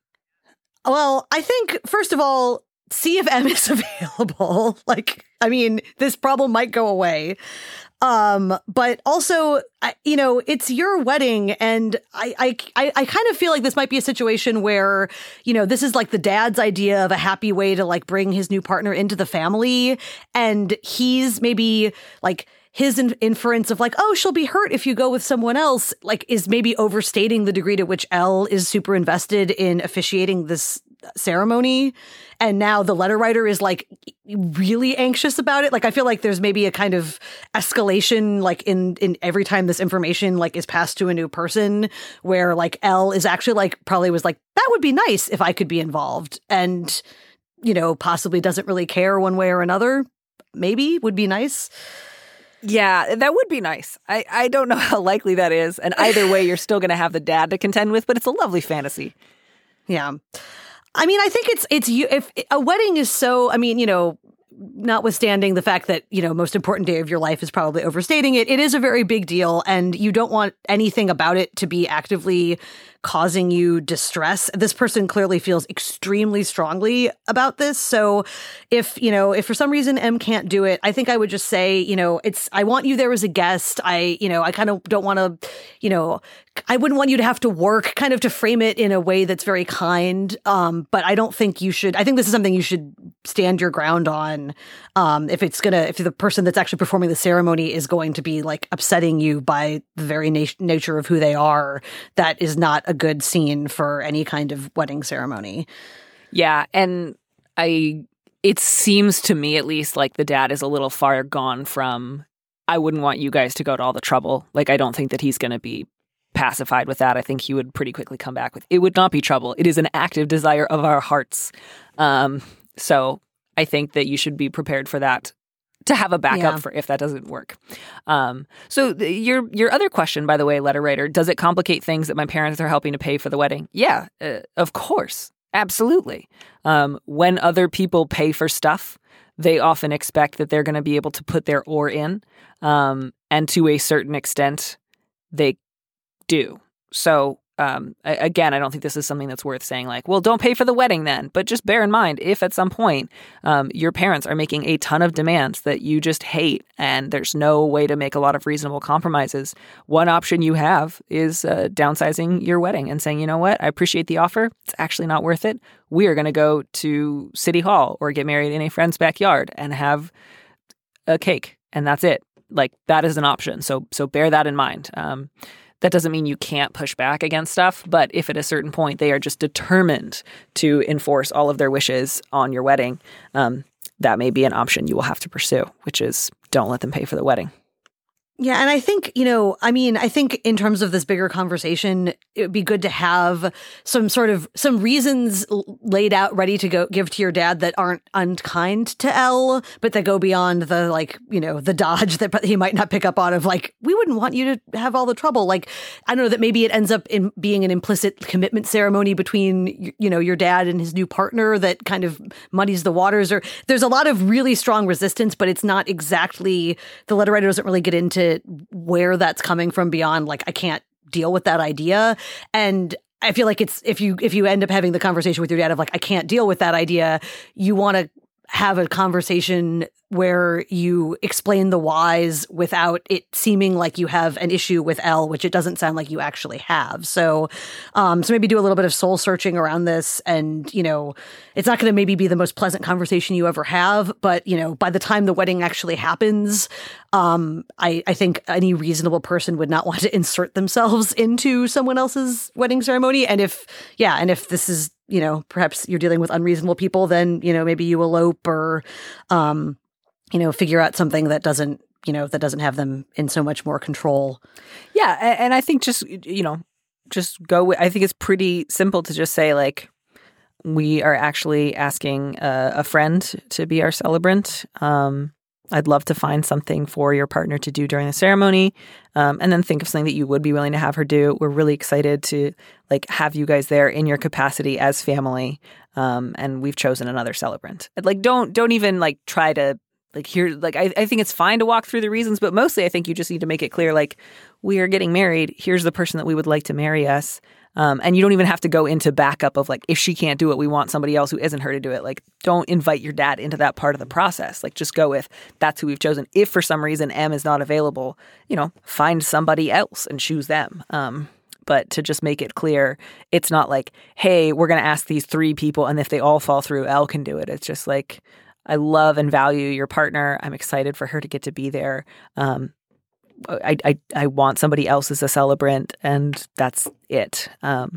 Well, I think, first of all, see if M is available. Like, I mean, this problem might go away. Um, but also, I, you know, it's your wedding, and I, I, I kind of feel like this might be a situation where, you know, this is like the dad's idea of a happy way to like bring his new partner into the family, and he's maybe like his in- inference of like, oh, she'll be hurt if you go with someone else, like is maybe overstating the degree to which L is super invested in officiating this ceremony. And now the letter writer is like really anxious about it. Like, I feel like there's maybe a kind of escalation, like in, in every time this information like is passed to a new person, where like Elle is actually like probably was like, that would be nice if I could be involved. And, you know, possibly doesn't really care one way or another. Maybe would be nice. Yeah, that would be nice. I, I don't know how likely that is. And either way, you're still going to have the dad to contend with, but it's a lovely fantasy. Yeah. I mean, I think it's, it's, you. If a wedding is so, I mean, you know, notwithstanding the fact that, you know, most important day of your life is probably overstating it, it is a very big deal. And you don't want anything about it to be actively causing you distress. This person clearly feels extremely strongly about this. So if, you know, if for some reason M can't do it, I think I would just say, you know, it's, I want you there as a guest. I, you know, I kind of don't want to, you know, I wouldn't want you to have to work, kind of to frame it in a way that's very kind. Um, but I don't think you should, I think this is something you should stand your ground on. Um, if it's going to, if the person that's actually performing the ceremony is going to be like upsetting you by the very na- nature of who they are, that is not a good scene for any kind of wedding ceremony. Yeah. And I, it seems to me at least like the dad is a little far gone from, I wouldn't want you guys to go to all the trouble. Like, I don't think that he's going to be pacified with that. I think he would pretty quickly come back with, it would not be trouble. It is an active desire of our hearts. Um, so I think that you should be prepared for that, to have a backup Yeah. for if that doesn't work. Um, so the, your your other question, by the way, letter writer, does it complicate things that my parents are helping to pay for the wedding? Yeah, uh, of course. Absolutely. Um, when other people pay for stuff, they often expect that they're going to be able to put their oar in. Um, and to a certain extent, they do. So um, again, I don't think this is something that's worth saying like, well, don't pay for the wedding then. But just bear in mind, if at some point um, your parents are making a ton of demands that you just hate and there's no way to make a lot of reasonable compromises, one option you have is uh, downsizing your wedding and saying, you know what, I appreciate the offer. It's actually not worth it. We are going to go to City Hall or get married in a friend's backyard and have a cake. And that's it. Like, that is an option. So so bear that in mind. Um, That doesn't mean you can't push back against stuff, but if at a certain point they are just determined to enforce all of their wishes on your wedding, um, that may be an option you will have to pursue, which is don't let them pay for the wedding. Yeah. And I think, you know, I mean, I think in terms of this bigger conversation, it would be good to have some sort of some reasons laid out ready to go give to your dad that aren't unkind to Elle, but that go beyond the, like, you know, the dodge that he might not pick up on of like, we wouldn't want you to have all the trouble. Like, I don't know, that maybe it ends up in being an implicit commitment ceremony between, you know, your dad and his new partner that kind of muddies the waters. Or there's a lot of really strong resistance, but it's not exactly, the letter writer doesn't really get into where that's coming from beyond like, I can't deal with that idea. And I feel like it's, if you if you end up having the conversation with your dad of like, I can't deal with that idea, you want to have a conversation where you explain the whys without it seeming like you have an issue with Elle, which it doesn't sound like you actually have. So, um, so maybe do a little bit of soul searching around this. And, you know, it's not going to maybe be the most pleasant conversation you ever have, but, you know, by the time the wedding actually happens, um, I, I think any reasonable person would not want to insert themselves into someone else's wedding ceremony. And if, yeah, and if this is, you know, perhaps you're dealing with unreasonable people, then, you know, maybe you elope or, um, you know, figure out something that doesn't, you know, that doesn't have them in so much more control. Yeah. And I think just, you know, just go with, I think it's pretty simple to just say like, we are actually asking a, a friend to be our celebrant. Um, I'd love to find something for your partner to do during the ceremony. Um, and then think of something that you would be willing to have her do. We're really excited to like have you guys there in your capacity as family. Um, and we've chosen another celebrant. Like, don't, don't even like try to like here, like, I, I think it's fine to walk through the reasons, but mostly I think you just need to make it clear, like, we are getting married. Here's the person that we would like to marry us. Um, and you don't even have to go into backup of like, if she can't do it, we want somebody else who isn't her to do it. Like, don't invite your dad into that part of the process. Like, just go with, that's who we've chosen. If for some reason M is not available, you know, find somebody else and choose them. Um, but to just make it clear, it's not like, hey, we're going to ask these three people, and if they all fall through, Elle can do it. It's just like, I love and value your partner. I'm excited for her to get to be there. Um, I, I I want somebody else as a celebrant, and that's it. Um,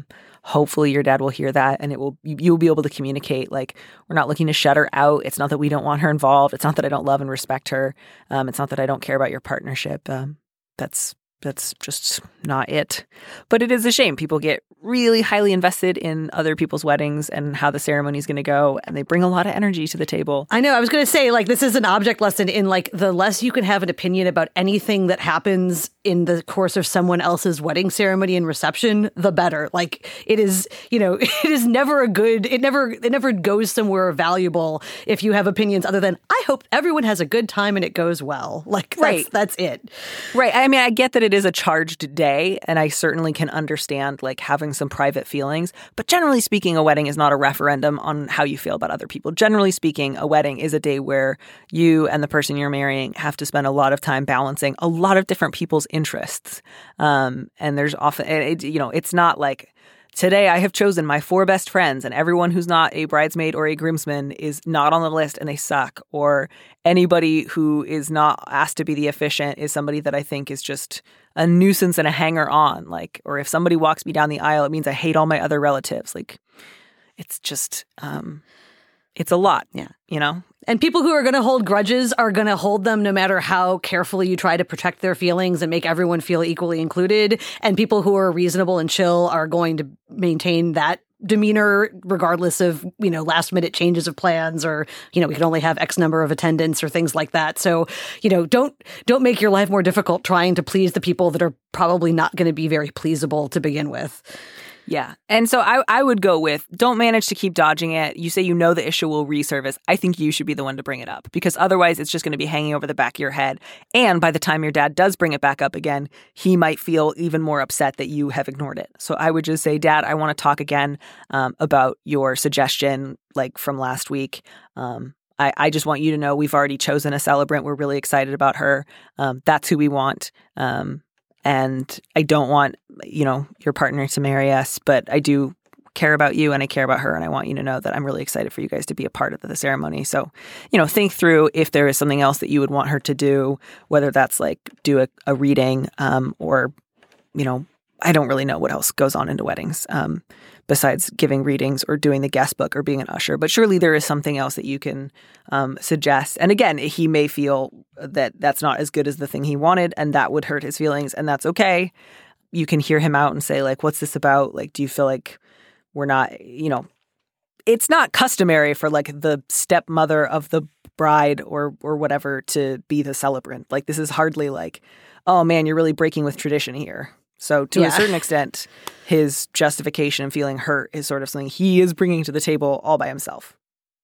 hopefully your dad will hear that, and it will you'll be able to communicate, like, we're not looking to shut her out. It's not that we don't want her involved. It's not that I don't love and respect her. Um, it's not that I don't care about your partnership. Um, that's That's just not it. But it is a shame. People get really highly invested in other people's weddings and how the ceremony is going to go, and they bring a lot of energy to the table. I know. I was going to say, like, this is an object lesson in, like, the less you can have an opinion about anything that happens in the course of someone else's wedding ceremony and reception, the better. Like, it is, you know, it is never a good, it never, it never goes somewhere valuable if you have opinions other than, I hope everyone has a good time and it goes well. Like, that's, right. that's it. Right. I mean, I get that it is a charged day, and I certainly can understand, like, having some private feelings. But generally speaking, a wedding is not a referendum on how you feel about other people. Generally speaking, a wedding is a day where you and the person you're marrying have to spend a lot of time balancing a lot of different people's interests. Um, and there's often, it, you know, it's not like, today I have chosen my four best friends, and everyone who's not a bridesmaid or a groomsman is not on the list and they suck. Or anybody who is not asked to be the officiant is somebody that I think is just a nuisance and a hanger on. Like, or if somebody walks me down the aisle, it means I hate all my other relatives. Like, it's just, um, it's a lot. Yeah. You know? And people who are going to hold grudges are going to hold them no matter how carefully you try to protect their feelings and make everyone feel equally included. And people who are reasonable and chill are going to maintain that demeanor regardless of, you know, last minute changes of plans, or, you know, we can only have X number of attendants or things like that. So, you know, don't don't make your life more difficult trying to please the people that are probably not going to be very pleasable to begin with. Yeah. And so I, I would go with, don't manage to keep dodging it. You say you know the issue will resurface. I think you should be the one to bring it up, because otherwise it's just going to be hanging over the back of your head. And by the time your dad does bring it back up again, he might feel even more upset that you have ignored it. So I would just say, Dad, I want to talk again um, about your suggestion, like from last week. Um, I, I just want you to know we've already chosen a celebrant. We're really excited about her. Um, that's who we want. Um And I don't want, you know, your partner to marry us, but I do care about you and I care about her. And I want you to know that I'm really excited for you guys to be a part of the ceremony. So, you know, think through if there is something else that you would want her to do, whether that's like do a, a reading um, or, you know, I don't really know what else goes on into weddings um, besides giving readings or doing the guest book or being an usher. But surely there is something else that you can um, suggest. And again, he may feel that that's not as good as the thing he wanted, and that would hurt his feelings, and that's okay. You can hear him out and say, like, what's this about? Like, do you feel like we're not, you know, it's not customary for like the stepmother of the bride or or whatever to be the celebrant. Like, this is hardly like, oh man, you're really breaking with tradition here. So to yeah. a certain extent, his justification and feeling hurt is sort of something he is bringing to the table all by himself.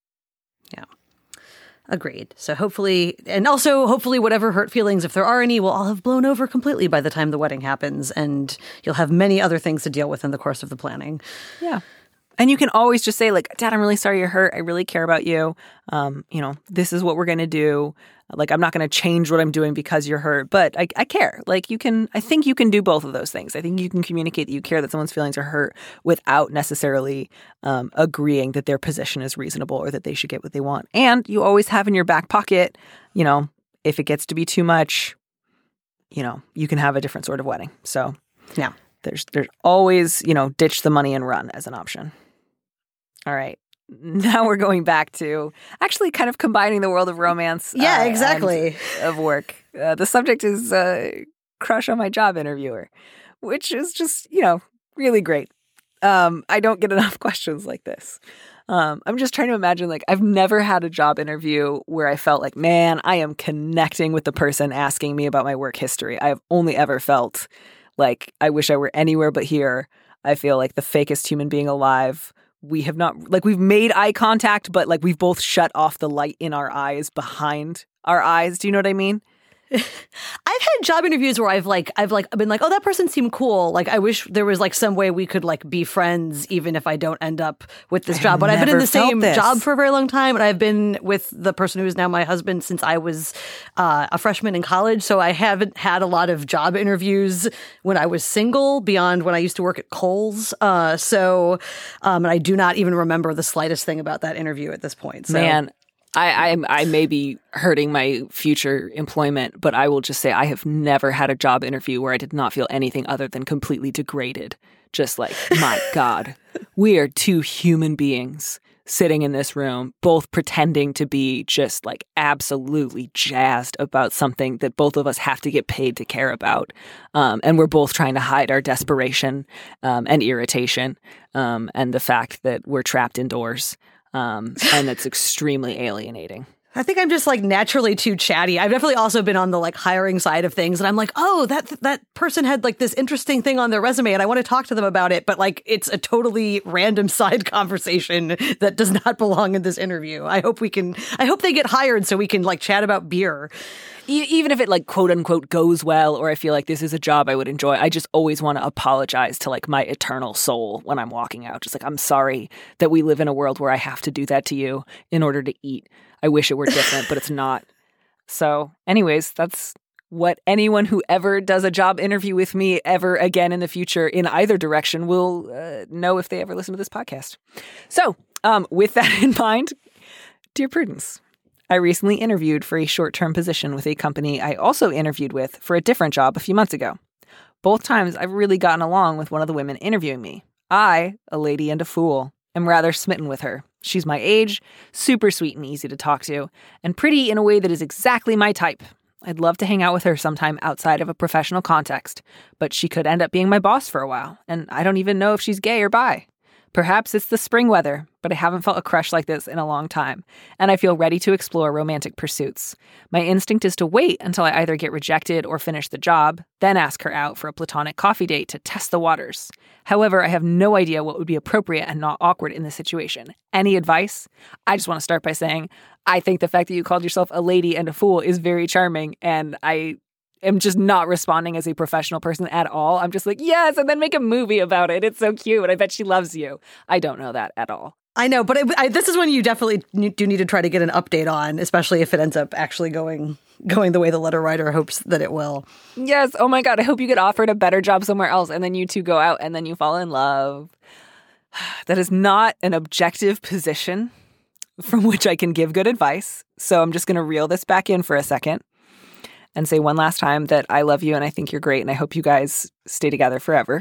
Yeah. Agreed. So hopefully, and also hopefully whatever hurt feelings, if there are any, will all have blown over completely by the time the wedding happens, and you'll have many other things to deal with in the course of the planning. Yeah. And you can always just say, like, Dad, I'm really sorry you're hurt. I really care about you. Um, you know, this is what we're going to do. Like, I'm not going to change what I'm doing because you're hurt, but I, I care. Like, you can, I think you can do both of those things. I think you can communicate that you care that someone's feelings are hurt without necessarily um, agreeing that their position is reasonable or that they should get what they want. And you always have in your back pocket, you know, if it gets to be too much, you know, you can have a different sort of wedding. So yeah, there's, there's always, you know, ditch the money and run as an option. All right. Now we're going back to actually kind of combining the world of romance. Yeah, uh, exactly. and of work. Uh, the subject is uh, crush on my job interviewer, which is just, you know, really great. Um, I don't get enough questions like this. Um, I'm just trying to imagine, like, I've never had a job interview where I felt like, man, I am connecting with the person asking me about my work history. I've only ever felt like I wish I were anywhere but here. I feel like the fakest human being alive. We have not, like, we've made eye contact, but like we've both shut off the light in our eyes behind our eyes. Do you know what I mean? I've had job interviews where I've like, I've like, I've been like, oh, that person seemed cool. Like, I wish there was like some way we could like be friends, even if I don't end up with this job. But I've been in the same this. job for a very long time. And I've been with the person who is now my husband since I was uh, a freshman in college. So I haven't had a lot of job interviews when I was single beyond when I used to work at Kohl's. Uh, so, um, and I do not even remember the slightest thing about that interview at this point. So. Man. I, I I may be hurting my future employment, but I will just say I have never had a job interview where I did not feel anything other than completely degraded. Just like, my God, we are two human beings sitting in this room, both pretending to be just like absolutely jazzed about something that both of us have to get paid to care about. Um, and we're both trying to hide our desperation um, and irritation um, and the fact that we're trapped indoors. Um, and it's extremely alienating. I think I'm just like naturally too chatty. I've definitely also been on the like hiring side of things, and I'm like, oh, that that person had like this interesting thing on their resume, and I want to talk to them about it. But like, it's a totally random side conversation that does not belong in this interview. I hope we can. I hope they get hired so we can like chat about beer. Even if it like quote unquote goes well, or I feel like this is a job I would enjoy, I just always want to apologize to like my eternal soul when I'm walking out. Just like, I'm sorry that we live in a world where I have to do that to you in order to eat. I wish it were different, but it's not. So anyways, that's what anyone who ever does a job interview with me ever again in the future in either direction will uh, know if they ever listen to this podcast. So um, with that in mind, dear Prudence, I recently interviewed for a short-term position with a company I also interviewed with for a different job a few months ago. Both times I've really gotten along with one of the women interviewing me. I, a lady and a fool, am rather smitten with her. She's my age, super sweet and easy to talk to, and pretty in a way that is exactly my type. I'd love to hang out with her sometime outside of a professional context, but she could end up being my boss for a while, and I don't even know if she's gay or bi. Perhaps it's the spring weather, but I haven't felt a crush like this in a long time, and I feel ready to explore romantic pursuits. My instinct is to wait until I either get rejected or finish the job, then ask her out for a platonic coffee date to test the waters. However, I have no idea what would be appropriate and not awkward in this situation. Any advice? I just want to start by saying, I think the fact that you called yourself a lady and a fool is very charming, and I am just not responding as a professional person at all. I'm just like, yes, and then make a movie about it. It's so cute. I bet she loves you. I don't know that at all. I know, but I, I, this is when you definitely do need to try to get an update on, especially if it ends up actually going going the way the letter writer hopes that it will. Yes. Oh my God. I hope you get offered a better job somewhere else, and then you two go out and then you fall in love. That is not an objective position from which I can give good advice. So I'm just going to reel this back in for a second and say one last time that I love you and I think you're great and I hope you guys stay together forever.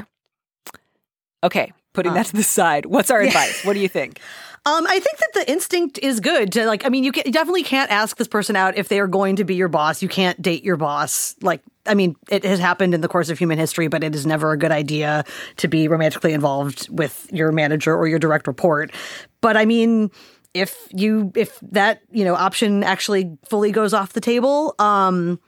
Okay, putting uh, that to the side. What's our yeah. advice? What do you think? Um, I think that the instinct is good to like, I mean, you, can, you definitely can't ask this person out if they are going to be your boss. You can't date your boss. Like, I mean, it has happened in the course of human history, but it is never a good idea to be romantically involved with your manager or your direct report. But I mean, if you, if that, you know, option actually fully goes off the table, um,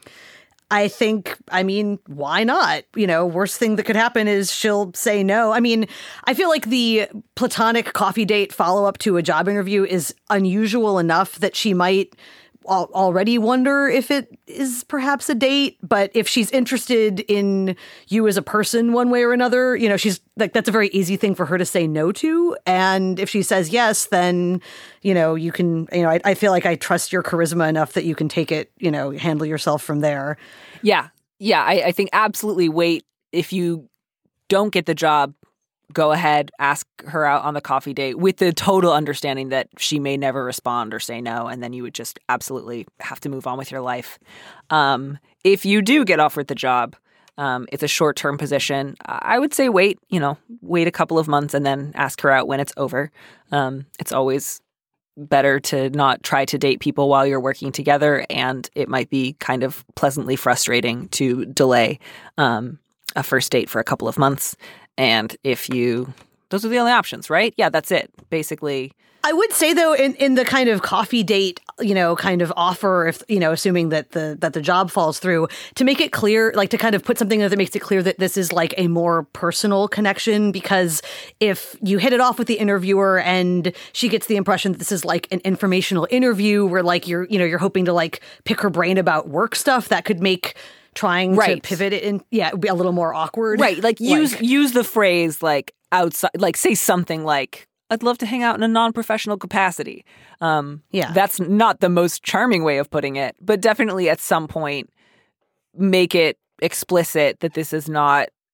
I think, I mean, why not? You know, worst thing that could happen is she'll say no. I mean, I feel like the platonic coffee date follow-up to a job interview is unusual enough that she might al- already wonder if it is perhaps a date. But if she's interested in you as a person one way or another, you know, she's like, that's a very easy thing for her to say no to. And if she says yes, then, you know, you can, you know, I, I feel like I trust your charisma enough that you can take it, you know, handle yourself from there. Yeah. Yeah. I, I think absolutely wait. If you don't get the job, go ahead, ask her out on the coffee date with the total understanding that she may never respond or say no. And then you would just absolutely have to move on with your life. Um, if you do get offered the job, um, it's a short-term position. I would say wait, you know, wait a couple of months and then ask her out when it's over. Um, it's always better to not try to date people while you're working together, and it might be kind of pleasantly frustrating to delay um, a first date for a couple of months. And if you, those are the only options, right? Yeah, that's it. Basically, I would say though, in, in the kind of coffee date, you know, kind of offer, if, you know, assuming that the that the job falls through, to make it clear, like to kind of put something that makes it clear that this is like a more personal connection, because if you hit it off with the interviewer and she gets the impression that this is like an informational interview where like you're, you know, you're hoping to like pick her brain about work stuff, that could make trying right. to pivot it in, yeah, it would be a little more awkward. Right. Like use like, use the phrase like outside, like say something like, I'd love to hang out in a non-professional capacity. Um, yeah. That's not the most charming way of putting it, but definitely at some point make it explicit that this is not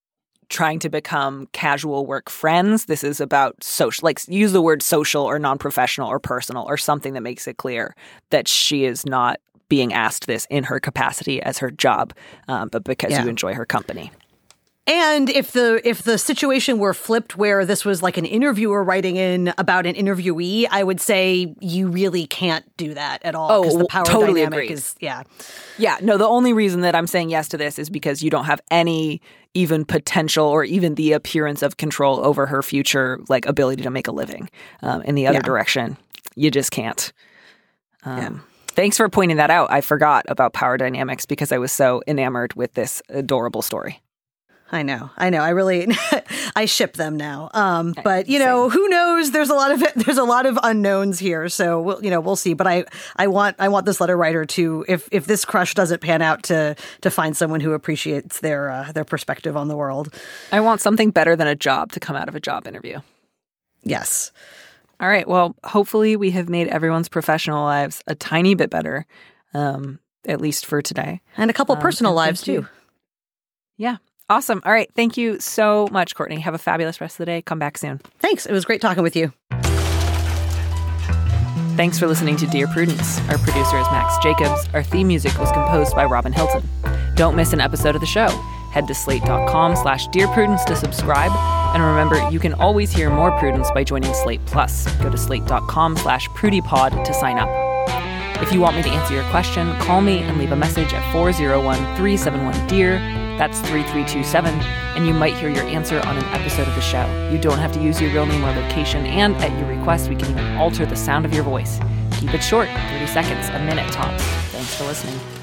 trying to become casual work friends. This is about social, like use the word social or non-professional or personal or something that makes it clear that she is not being asked this in her capacity as her job, um, but because Yeah. you enjoy her company. And if the if the situation were flipped where this was like an interviewer writing in about an interviewee, I would say you really can't do that at all. Oh, because the power totally dynamic agreed. is, yeah. Yeah, no, the only reason that I'm saying yes to this is because you don't have any even potential or even the appearance of control over her future, like ability to make a living. Um, in the other Yeah. direction, you just can't. Um, Yeah. Thanks for pointing that out. I forgot about power dynamics because I was so enamored with this adorable story. I know, I know. I really, I ship them now. Um, but you know, who knows? There's a lot of there's a lot of unknowns here. So we'll, you know, we'll see. But I, I want, I want this letter writer to, if if this crush doesn't pan out, to to find someone who appreciates their uh, their perspective on the world. I want something better than a job to come out of a job interview. Yes. All right. Well, hopefully we have made everyone's professional lives a tiny bit better, um, at least for today. And a couple Um, personal and lives thank you. too. Yeah. Awesome. All right. Thank you so much, Courtney. Have a fabulous rest of the day. Come back soon. Thanks. It was great talking with you. Thanks for listening to Dear Prudence. Our producer is Max Jacobs. Our theme music was composed by Robin Hilton. Don't miss an episode of the show. Head to slate.com slash Dear Prudence to subscribe. And remember, you can always hear more Prudence by joining Slate Plus. Go to slate.com slash PrudyPod to sign up. If you want me to answer your question, call me and leave a message at four oh one, three seven one, D E A R. That's three three two seven, and you might hear your answer on an episode of the show. You don't have to use your real name or location, and at your request, we can even alter the sound of your voice. Keep it short, thirty seconds, a minute tops. Thanks for listening.